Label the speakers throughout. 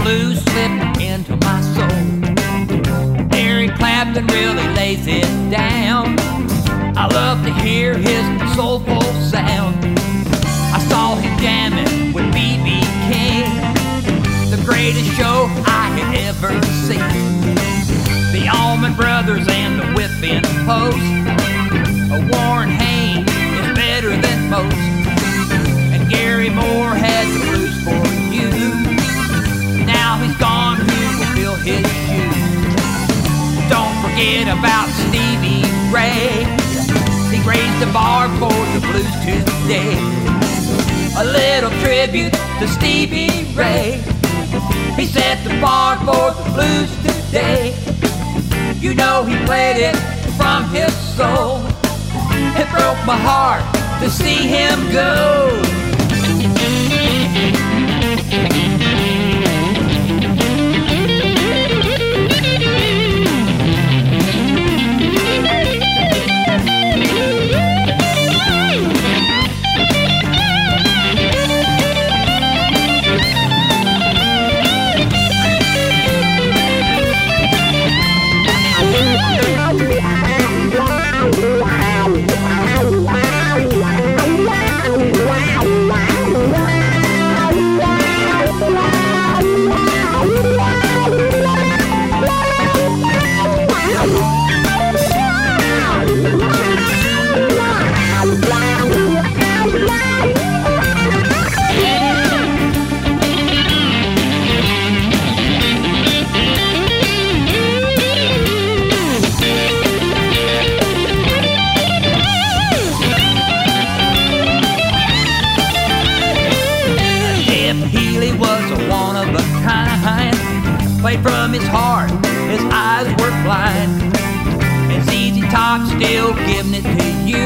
Speaker 1: blues slipped into my soul. Eric Clapton really lays it down. I love to hear his soulful sound. I saw him jamming with B.B. King, the greatest show I had ever seen. The Allman Brothers and the Whipping Post. Warren Haynes is better than most, and Gary Moore had the blues for you. Now he's gone, who will fill his shoes? Don't forget about Stevie Ray. He raised the bar for the blues today. A little tribute to Stevie Ray. He set the bar for the blues today. You know he played it from his soul. It broke my heart to see him go. Played from his heart, his eyes were blind. And ZZ Top still giving it to you.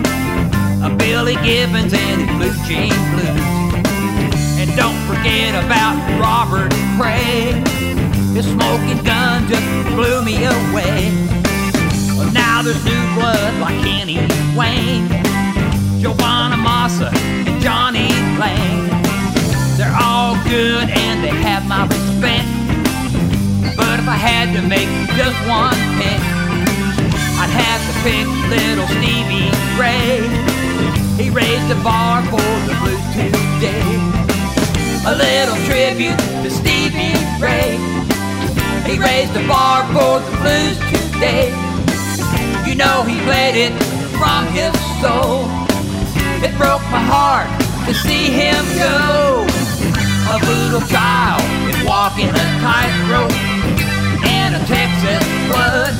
Speaker 1: Billy Gibbons and his Blue Jean Blues. And don't forget about Robert Cray. His smoking gun just blew me away. Well, now there's new blood like Kenny Wayne, Joanna Massa and Johnny Lane. They're all good and they have my respect. But if I had to make just one pick, I'd have to pick little Stevie Ray. He raised the bar for the blues today. A little tribute to Stevie Ray. He raised the bar for the blues today. You know he played it from his soul. It broke my heart to see him go. A little child is walking a tightrope in a Texas flood.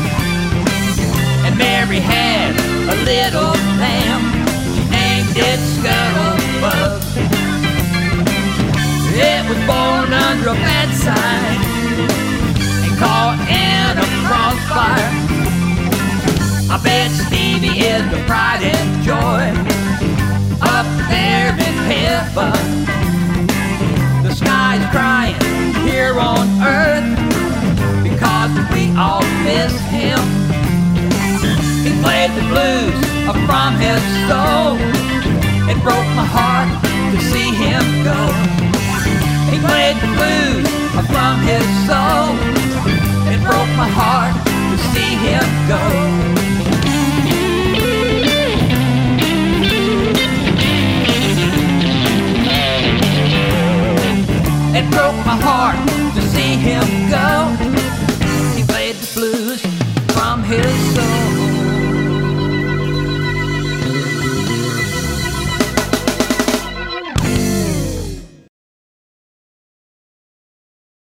Speaker 1: And Mary had a little lamb. She named it Scuttlebug. It was born under a bad sign and caught in a crossfire. I bet Stevie is the pride and joy up there in heaven. The sky's crying here on earth because we all miss him. He played the blues from his soul. It broke my heart to see him go. He played the blues from his soul. It broke my heart to see him go. It broke my heart